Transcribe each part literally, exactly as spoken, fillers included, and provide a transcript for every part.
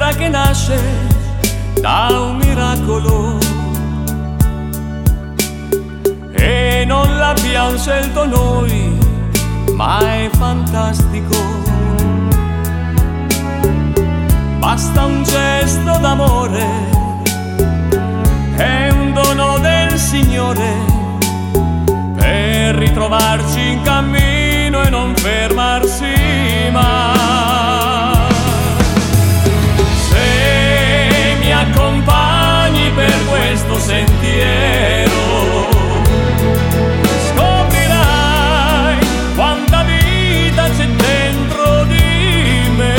cura che nasce da un miracolo e non l'abbiamo scelto noi, ma è fantastico. Basta un gesto d'amore, è un dono del Signore per ritrovarci in cammino e non fermarsi mai. Se mi accompagni per questo sentiero, scoprirai quanta vita c'è dentro di me.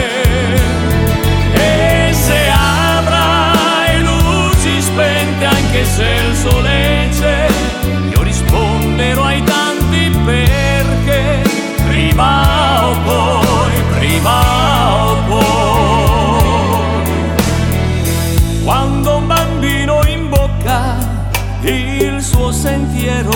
E se avrai luci spente anche se il sole c'è, io risponderò ai tanti perché, prima o poi, prima o poi. Quando un bambino imbocca il suo sentiero,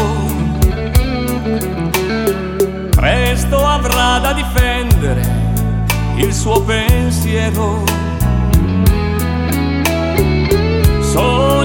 presto avrà da difendere il suo pensiero. Solo